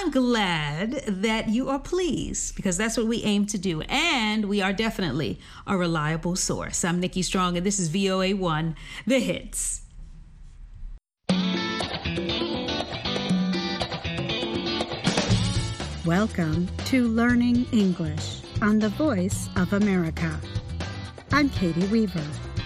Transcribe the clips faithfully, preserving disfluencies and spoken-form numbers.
I'm glad that you are pleased, because that's what we aim to do. And we are definitely a reliable source. I'm Nikki Strong, and this is V O A one, The Hits. Welcome to Learning English on the Voice of America. I'm Katie Weaver.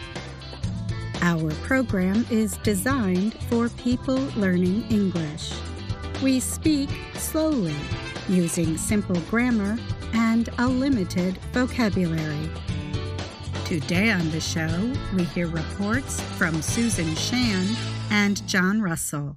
Our program is designed for people learning English. We speak slowly, using simple grammar and a limited vocabulary. Today on the show, we hear reports from Susan Shan and John Russell.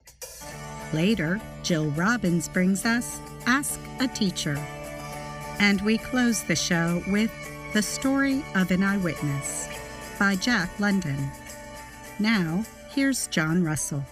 Later, Jill Robbins brings us Ask a Teacher. And we close the show with The Story of an Eyewitness by Jack London. Now, here's John Russell.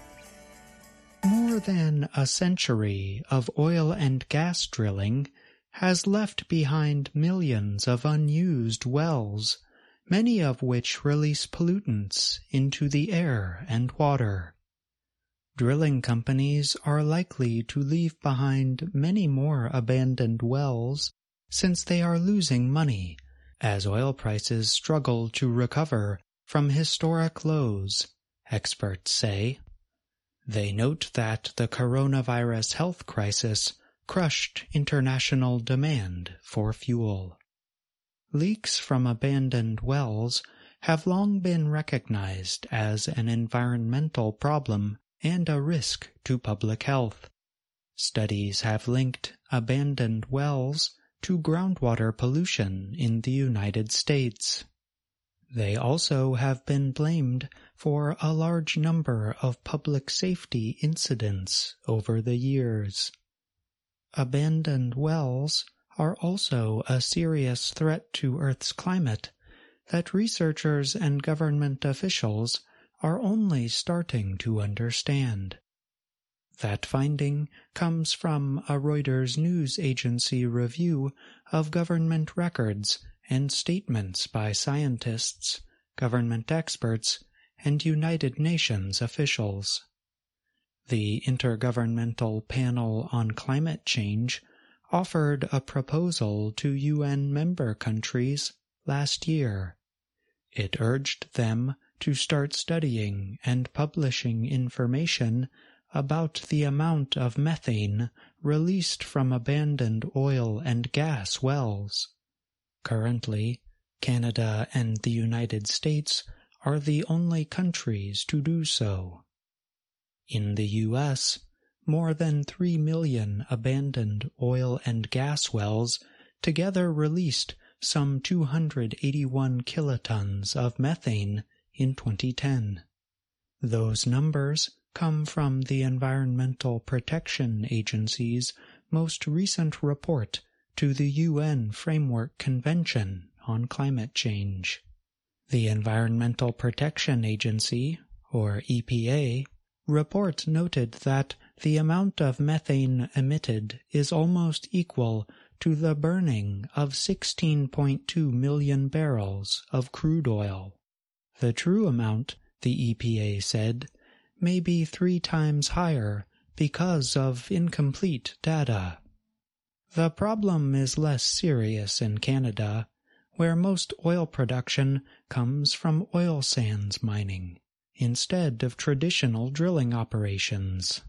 More than a century of oil and gas drilling has left behind millions of unused wells, many of which release pollutants into the air and water. Drilling companies are likely to leave behind many more abandoned wells since they are losing money as oil prices struggle to recover from historic lows, experts say. They note that the coronavirus health crisis crushed international demand for fuel. Leaks from abandoned wells have long been recognized as an environmental problem and a risk to public health. Studies have linked abandoned wells to groundwater pollution in the United States. They also have been blamed for a large number of public safety incidents over the years. Abandoned wells are also a serious threat to Earth's climate that researchers and government officials are only starting to understand. That finding comes from a Reuters news agency review of government records and statements by scientists, government experts, and United Nations officials. The Intergovernmental Panel on Climate Change offered a proposal to U N member countries last year. It urged them to start studying and publishing information about the amount of methane released from abandoned oil and gas wells. Currently, Canada and the United States are the only countries to do so. In the U S, more than three million abandoned oil and gas wells together released some two hundred eighty-one kilotons of methane in twenty ten. Those numbers come from the Environmental Protection Agency's most recent report to the U N Framework Convention on Climate Change. The Environmental Protection Agency, or E P A, report noted that the amount of methane emitted is almost equal to the burning of sixteen point two million barrels of crude oil. The true amount, the E P A said, may be three times higher because of incomplete data. The problem is less serious in Canada, where most oil production comes from oil sands mining, instead of traditional drilling operations.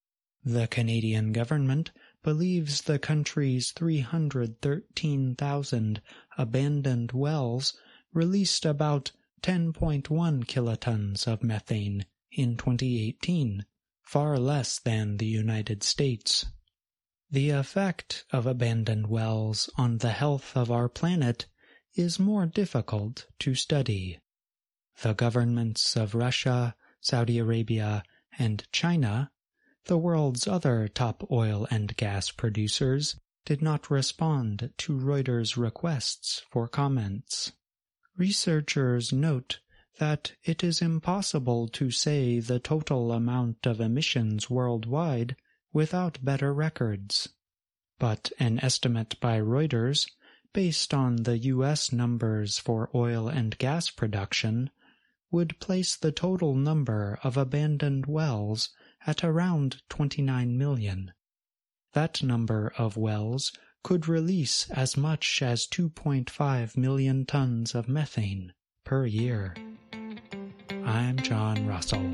The Canadian government believes the country's three hundred thirteen thousand abandoned wells released about ten point one kilotons of methane in twenty eighteen, far less than the United States. The effect of abandoned wells on the health of our planet is more difficult to study. The governments of Russia, Saudi Arabia, and China, the world's other top oil and gas producers, did not respond to Reuters' requests for comments. Researchers note that it is impossible to say the total amount of emissions worldwide without better records. But an estimate by Reuters, based on the U S numbers for oil and gas production, would place the total number of abandoned wells at around twenty-nine million. That number of wells could release as much as two point five million tons of methane per year. I'm John Russell.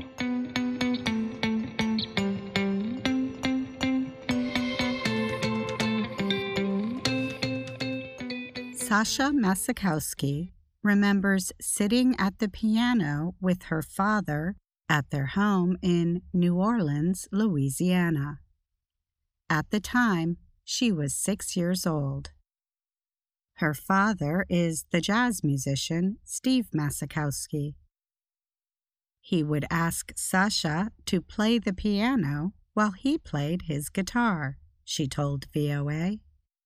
Sasha Masakowski remembers sitting at the piano with her father at their home in New Orleans, Louisiana. At the time, she was six years old. Her father is the jazz musician Steve Masakowski. He would ask Sasha to play the piano while he played his guitar, she told V O A.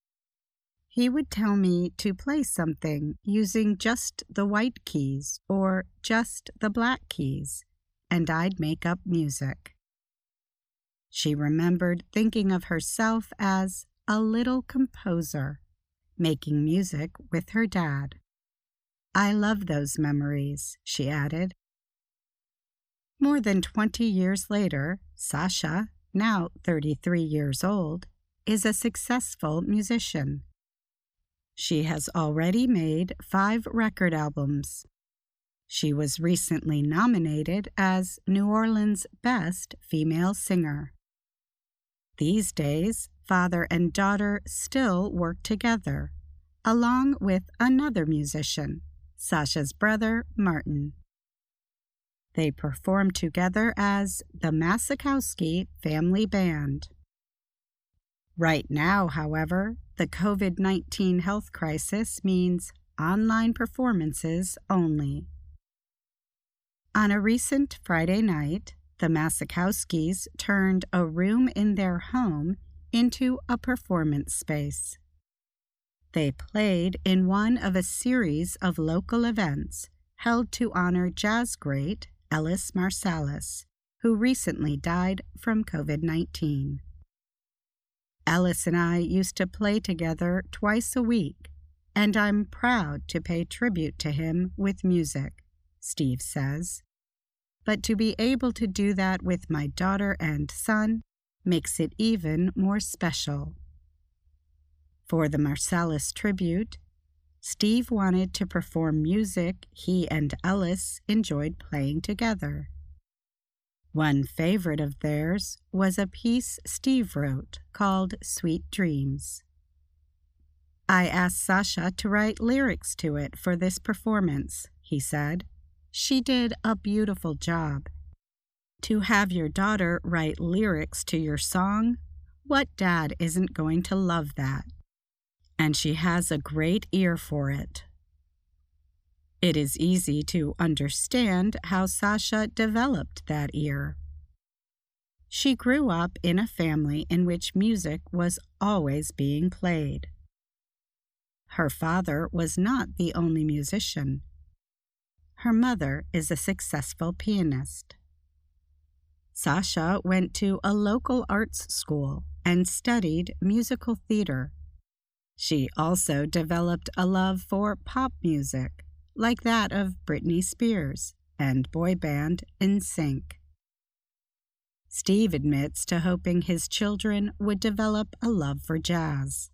He would tell me to play something using just the white keys or just the black keys, and I'd make up music. She remembered thinking of herself as a little composer, making music with her dad. I love those memories, she added. More than twenty years later, Sasha, now thirty-three years old, is a successful musician. She has already made five record albums. She was recently nominated as New Orleans' Best Female Singer. These days, father and daughter still work together, along with another musician, Sasha's brother, Martin. They perform together as the Masakowski Family Band. Right now, however, the COVID nineteen health crisis means online performances only. On a recent Friday night, the Masakowskis turned a room in their home into a performance space. They played in one of a series of local events held to honor jazz great Ellis Marsalis, who recently died from COVID nineteen. Ellis and I used to play together twice a week, and I'm proud to pay tribute to him with music, Steve says. But to be able to do that with my daughter and son makes it even more special. For the Marsalis tribute, Steve wanted to perform music he and Ellis enjoyed playing together. One favorite of theirs was a piece Steve wrote called Sweet Dreams. I asked Sasha to write lyrics to it for this performance, he said. She did a beautiful job. To have your daughter write lyrics to your song, what dad isn't going to love that? And she has a great ear for it. It is easy to understand how Sasha developed that ear. She grew up in a family in which music was always being played. Her father was not the only musician. Her mother is a successful pianist. Sasha went to a local arts school and studied musical theater. She also developed a love for pop music, like that of Britney Spears and boy band N Sync. Steve admits to hoping his children would develop a love for jazz.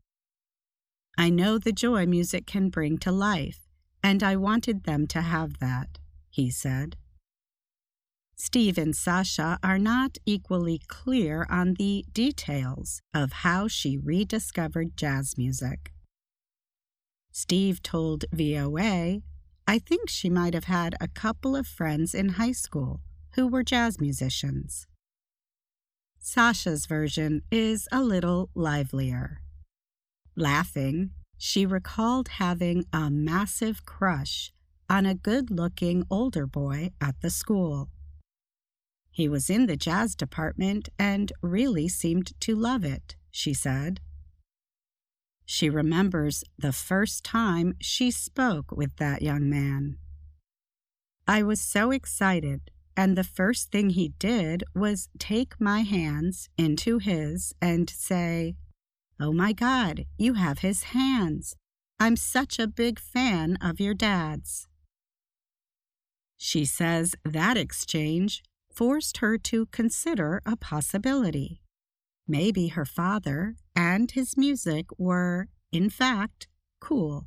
I know the joy music can bring to life, and I wanted them to have that, he said. Steve and Sasha are not equally clear on the details of how she rediscovered jazz music. Steve told V O A, I think she might have had a couple of friends in high school who were jazz musicians. Sasha's version is a little livelier. Laughing, she recalled having a massive crush on a good-looking older boy at the school. He was in the jazz department and really seemed to love it, she said. She remembers the first time she spoke with that young man. I was so excited, and the first thing he did was take my hands into his and say, "Oh my God, you have his hands. I'm such a big fan of your dad's." She says that exchange forced her to consider a possibility. Maybe her father and his music were, in fact, cool.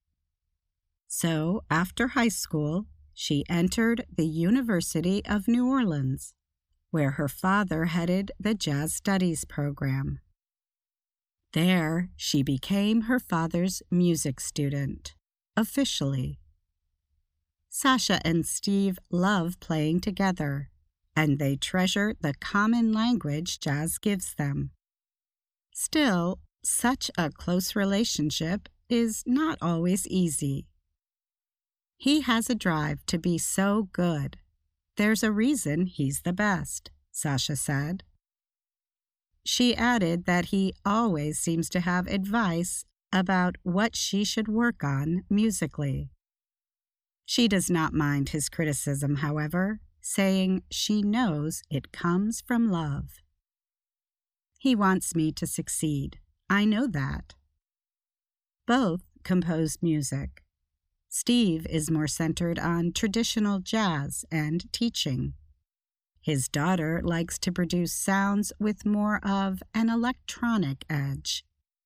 So, after high school, she entered the University of New Orleans, where her father headed the Jazz Studies program. There, she became her father's music student, officially. Sasha and Steve love playing together, and they treasure the common language jazz gives them. Still, such a close relationship is not always easy. He has a drive to be so good. There's a reason he's the best, Sasha said. She added that he always seems to have advice about what she should work on musically. She does not mind his criticism, however, saying she knows it comes from love. He wants me to succeed. I know that. Both compose music. Steve is more centered on traditional jazz and teaching. His daughter likes to produce sounds with more of an electronic edge.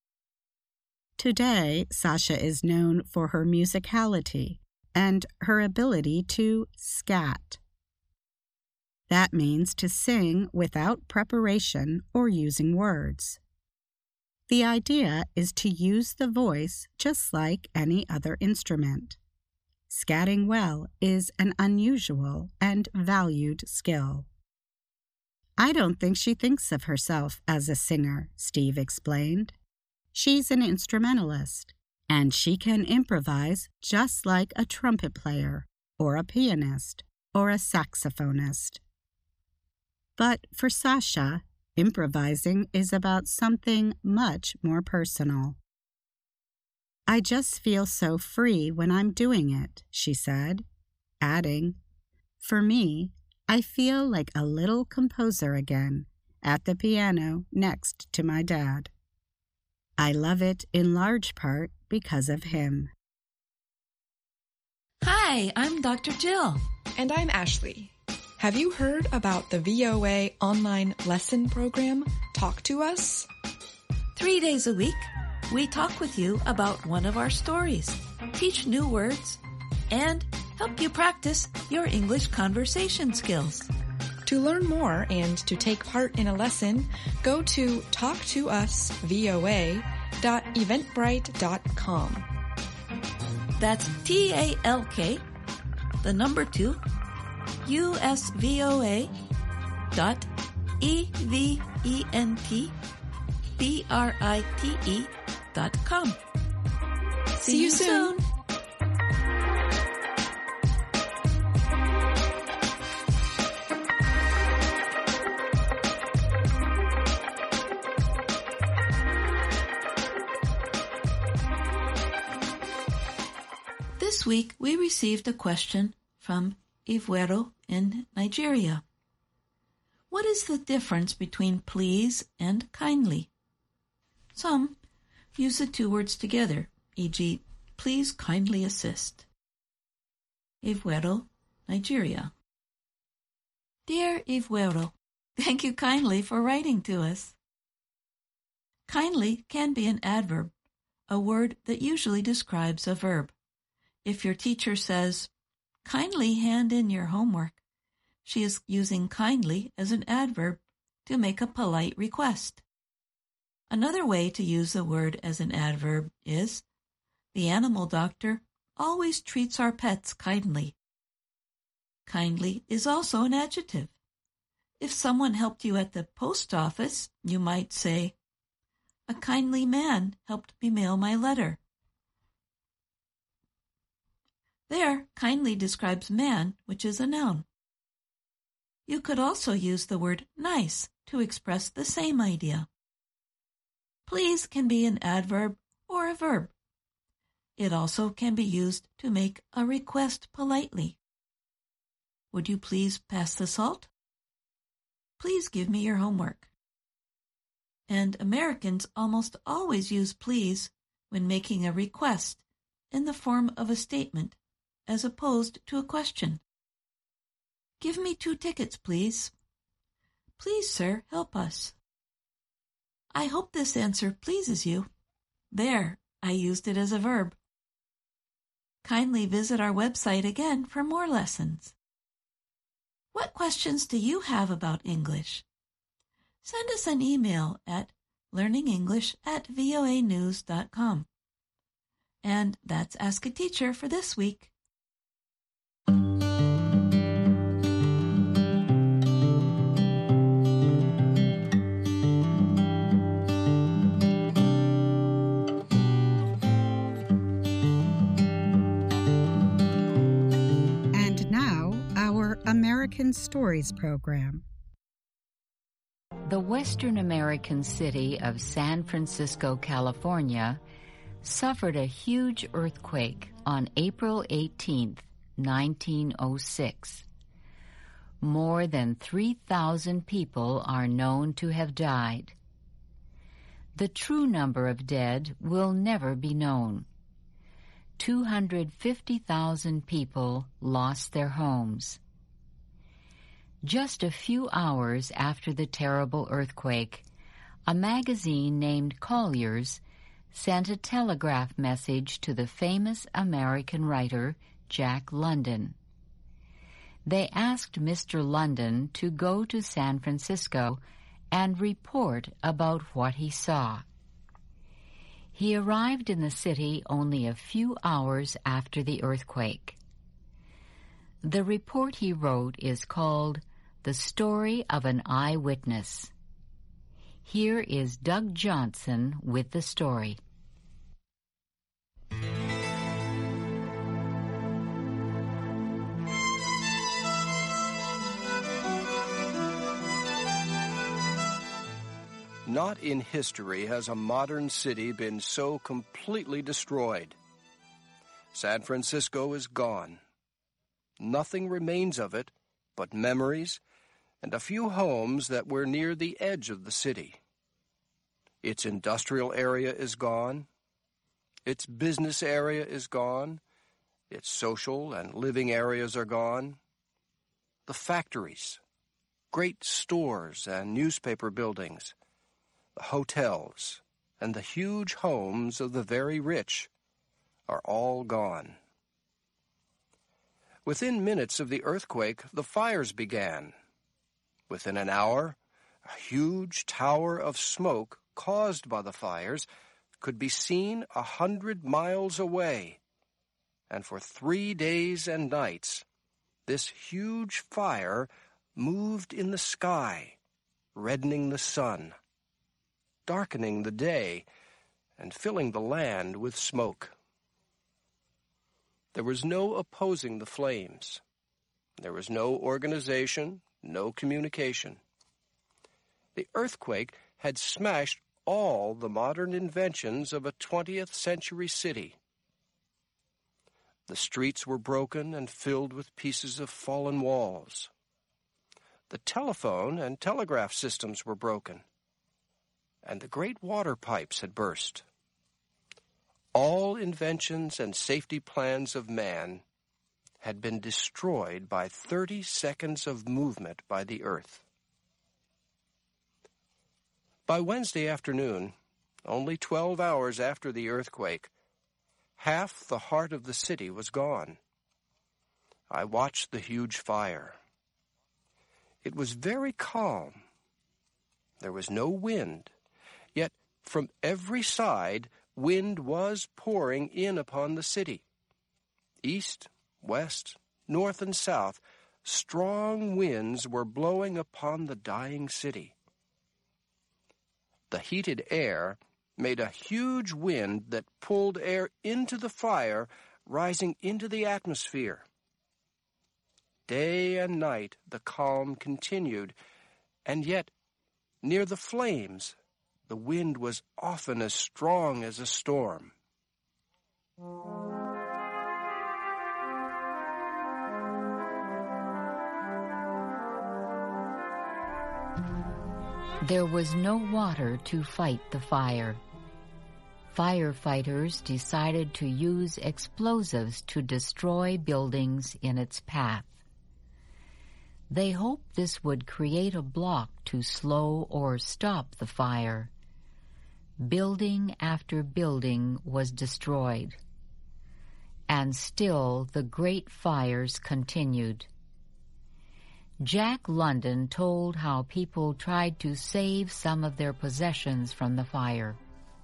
Today, Sasha is known for her musicality and her ability to scat. That means to sing without preparation or using words. The idea is to use the voice just like any other instrument. Scatting well is an unusual and valued skill. I don't think she thinks of herself as a singer, Steve explained. She's an instrumentalist, and she can improvise just like a trumpet player, or a pianist, or a saxophonist. But for Sasha, improvising is about something much more personal. I just feel so free when I'm doing it, she said, adding, for me, I feel like a little composer again, at the piano next to my dad. I love it in large part because of him. Hi, I'm Doctor Jill. And I'm Ashley. Have you heard about the V O A online lesson program, Talk to Us? Three days a week, we talk with you about one of our stories, teach new words, and help you practice your English conversation skills. To learn more and to take part in a lesson, go to talk to us V O A dot eventbrite dot com. That's T A L K, the number two, U S V O A dot E V E N T B R I T E dot com. See, See you soon. soon. This week, we received a question from Ivuero in Nigeria. What is the difference between please and kindly? Some use the two words together, for example, please kindly assist. Ivuero, Nigeria. Dear Ivuero, thank you kindly for writing to us. Kindly can be an adverb, a word that usually describes a verb. If your teacher says, kindly hand in your homework, she is using kindly as an adverb to make a polite request. Another way to use the word as an adverb is, the animal doctor always treats our pets kindly. Kindly is also an adjective. If someone helped you at the post office, you might say, a kindly man helped me mail my letter. There, kindly describes man, which is a noun. You could also use the word nice to express the same idea. Please can be an adverb or a verb. It also can be used to make a request politely. Would you please pass the salt? Please give me your homework. And Americans almost always use please when making a request in the form of a statement, as opposed to a question. Give me two tickets, please. Please, sir, help us. I hope this answer pleases you. There, I used it as a verb. Kindly visit our website again for more lessons. What questions do you have about English? Send us an email at learningenglish at voa news dot com. And that's Ask a Teacher for this week. And now, our American Stories program. The Western American city of San Francisco, California, suffered a huge earthquake on April eighteenth, nineteen oh six. More than three thousand people are known to have died. The true number of dead will never be known. two hundred fifty thousand people lost their homes. Just a few hours after the terrible earthquake, a magazine named Collier's sent a telegraph message to the famous American writer Jack London. They asked Mister London to go to San Francisco and report about what he saw. He arrived in the city only a few hours after the earthquake. The report he wrote is called The Story of an Eyewitness. Here is Doug Johnson with the story. Not in history has a modern city been so completely destroyed. San Francisco is gone. Nothing remains of it but memories and a few homes that were near the edge of the city. Its industrial area is gone. Its business area is gone. Its social and living areas are gone. The factories, great stores and newspaper buildings, the hotels, and the huge homes of the very rich are all gone. Within minutes of the earthquake, the fires began. Within an hour, a huge tower of smoke caused by the fires could be seen a hundred miles away. And for three days and nights, this huge fire moved in the sky, reddening the sun, darkening the day, and filling the land with smoke. There was no opposing the flames. There was no organization, no communication. The earthquake had smashed all the modern inventions of a twentieth century city. The streets were broken and filled with pieces of fallen walls. The telephone and telegraph systems were broken, and the great water pipes had burst. All inventions and safety plans of man had been destroyed by thirty seconds of movement by the earth. By Wednesday afternoon, only twelve hours after the earthquake, half the heart of the city was gone. I watched the huge fire. It was very calm. There was no wind, yet from every side wind was pouring in upon the city. East, west, north, and south, strong winds were blowing upon the dying city. The heated air made a huge wind that pulled air into the fire, rising into the atmosphere. Day and night the calm continued, and yet, near the flames, the wind was often as strong as a storm. There was no water to fight the fire. Firefighters decided to use explosives to destroy buildings in its path. They hoped this would create a block to slow or stop the fire. Building after building was destroyed. And still the great fires continued. Jack London told how people tried to save some of their possessions from the fire.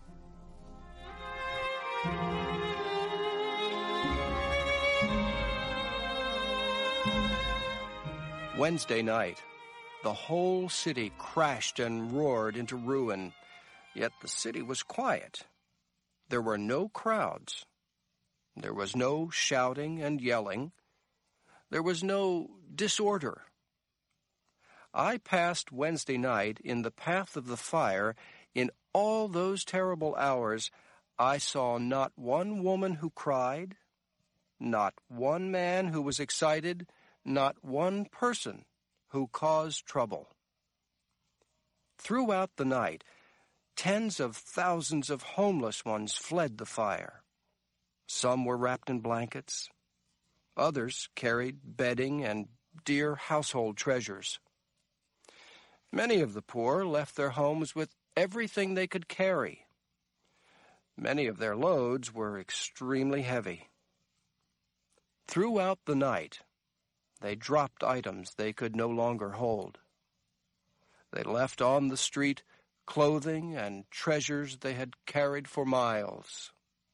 Wednesday night, the whole city crashed and roared into ruin, yet the city was quiet. There were no crowds. There was no shouting and yelling. There was no disorder. I passed Wednesday night in the path of the fire. In all those terrible hours, I saw not one woman who cried, not one man who was excited, not one person who caused trouble. Throughout the night, tens of thousands of homeless ones fled the fire. Some were wrapped in blankets. Others carried bedding and dear household treasures. Many of the poor left their homes with everything they could carry. Many of their loads were extremely heavy. Throughout the night, they dropped items they could no longer hold. They left on the street clothing and treasures they had carried for miles.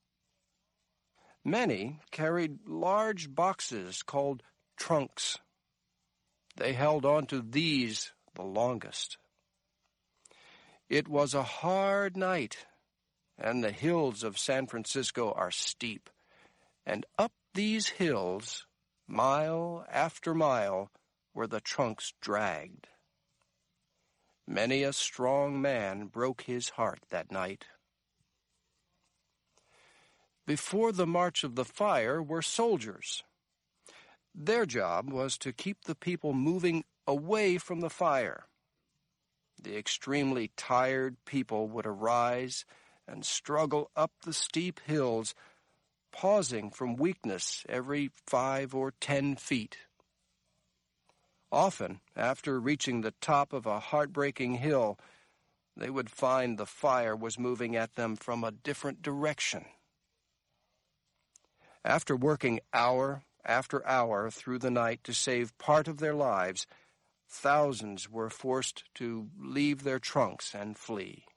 Many carried large boxes called trunks. They held on to these the longest. It was a hard night, and the hills of San Francisco are steep, and up these hills, mile after mile, were the trunks dragged. Many a strong man broke his heart that night. Before the march of the fire were soldiers. Their job was to keep the people moving away from the fire. The extremely tired people would arise and struggle up the steep hills, pausing from weakness every five or ten feet. Often, after reaching the top of a heartbreaking hill, they would find the fire was moving at them from a different direction. After working hour after hour through the night to save part of their lives, thousands were forced to leave their trunks and flee.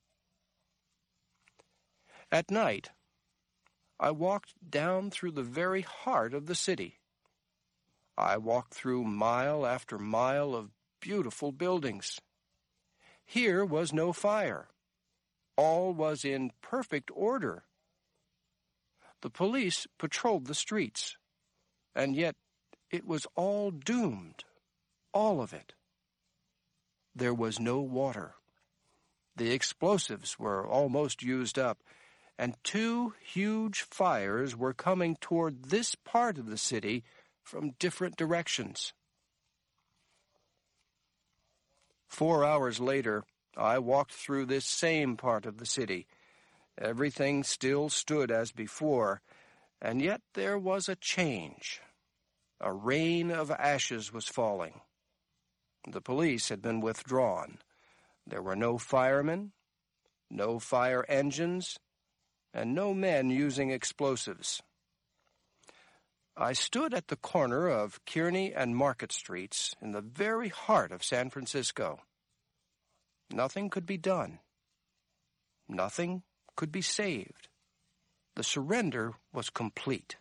At night, I walked down through the very heart of the city. I walked through mile after mile of beautiful buildings. Here was no fire. All was in perfect order. The police patrolled the streets, and yet it was all doomed, all of it. There was no water. The explosives were almost used up, and two huge fires were coming toward this part of the city from different directions. Four hours later, I walked through this same part of the city. Everything still stood as before, and yet there was a change. A rain of ashes was falling. The police had been withdrawn. There were no firemen, no fire engines, and no men using explosives. I stood at the corner of Kearny and Market Streets in the very heart of San Francisco. Nothing could be done. Nothing could be saved. The surrender was complete.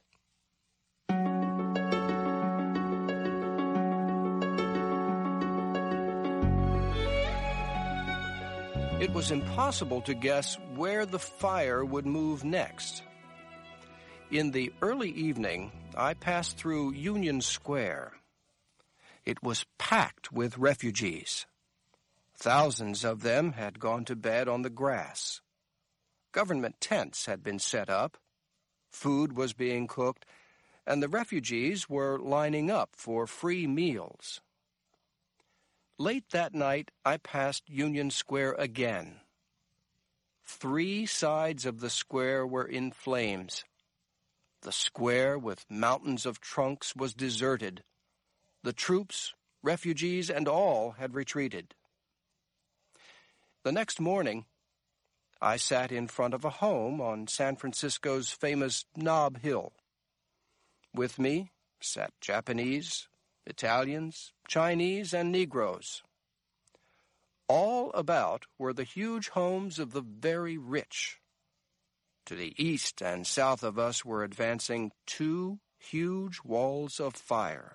It was impossible to guess where the fire would move next. In the early evening, I passed through Union Square. It was packed with refugees. Thousands of them had gone to bed on the grass. Government tents had been set up. Food was being cooked, and the refugees were lining up for free meals. Late that night, I passed Union Square again. Three sides of the square were in flames. The square with mountains of trunks was deserted. The troops, refugees, and all had retreated. The next morning, I sat in front of a home on San Francisco's famous Nob Hill. With me sat Japanese, Italians, Chinese, and Negroes. All about were the huge homes of the very rich. To the east and south of us were advancing two huge walls of fire.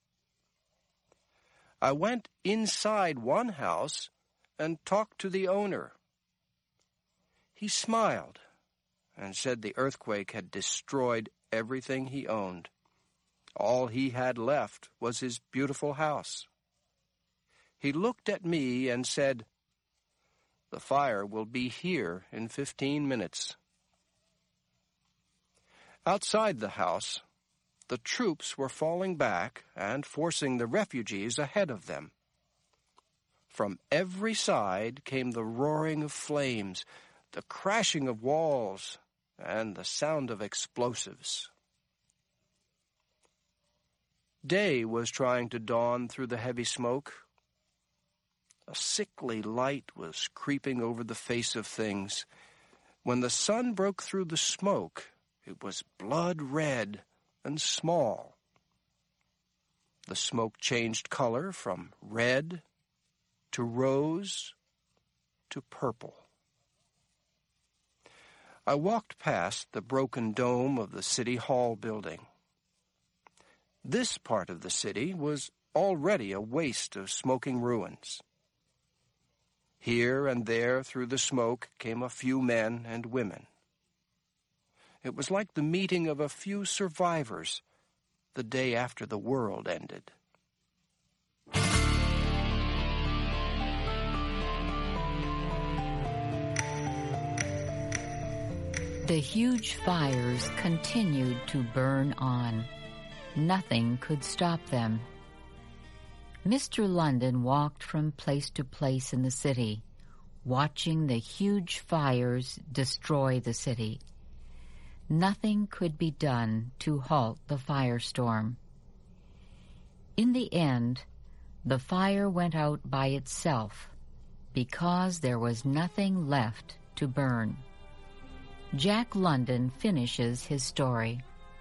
I went inside one house and talked to the owner. He smiled and said the earthquake had destroyed everything he owned. All he had left was his beautiful house. He looked at me and said, "The fire will be here in fifteen minutes." Outside the house, the troops were falling back and forcing the refugees ahead of them. From every side came the roaring of flames, the crashing of walls, and the sound of explosives. Day was trying to dawn through the heavy smoke. A sickly light was creeping over the face of things. When the sun broke through the smoke, it was blood red and small. The smoke changed color from red to rose to purple. I walked past the broken dome of the City Hall building. This part of the city was already a waste of smoking ruins. Here and there through the smoke came a few men and women. It was like the meeting of a few survivors the day after the world ended. The huge fires continued to burn on. Nothing could stop them. Mister London walked from place to place in the city, watching the huge fires destroy the city. Nothing could be done to halt the firestorm. In the end, the fire went out by itself because there was nothing left to burn. Jack London finishes his story.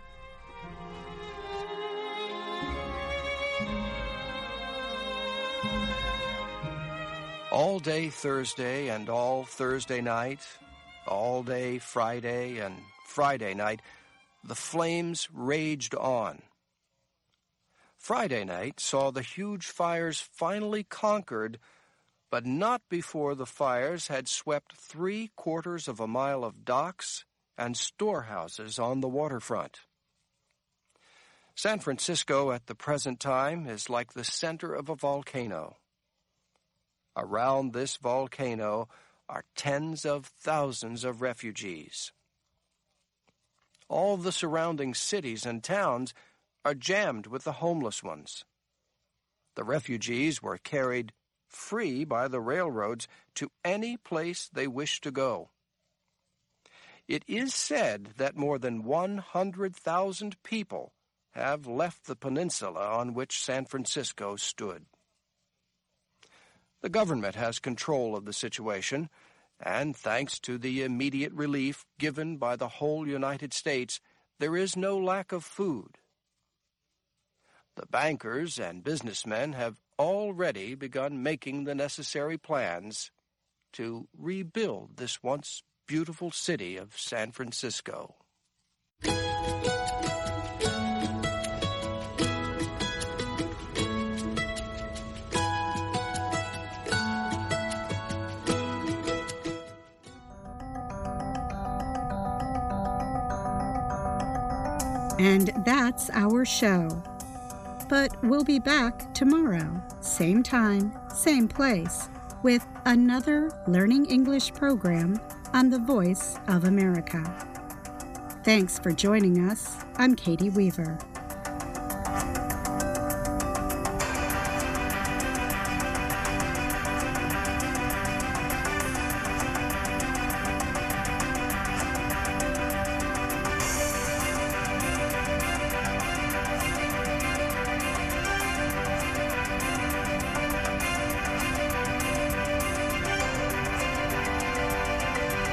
All day Thursday and all Thursday night, all day Friday and Friday night, the flames raged on. Friday night saw the huge fires finally conquered, but not before the fires had swept three quarters of a mile of docks and storehouses on the waterfront. San Francisco at the present time is like the center of a volcano. Around this volcano are tens of thousands of refugees. All the surrounding cities and towns are jammed with the homeless ones. The refugees were carried free by the railroads to any place they wished to go. It is said that more than one hundred thousand people have left the peninsula on which San Francisco stood. The government has control of the situation, and thanks to the immediate relief given by the whole United States, there is no lack of food. The bankers and businessmen have already begun making the necessary plans to rebuild this once beautiful city of San Francisco. And that's our show. But we'll be back tomorrow, same time, same place, with another Learning English program on the Voice of America. Thanks for joining us. I'm Katie Weaver.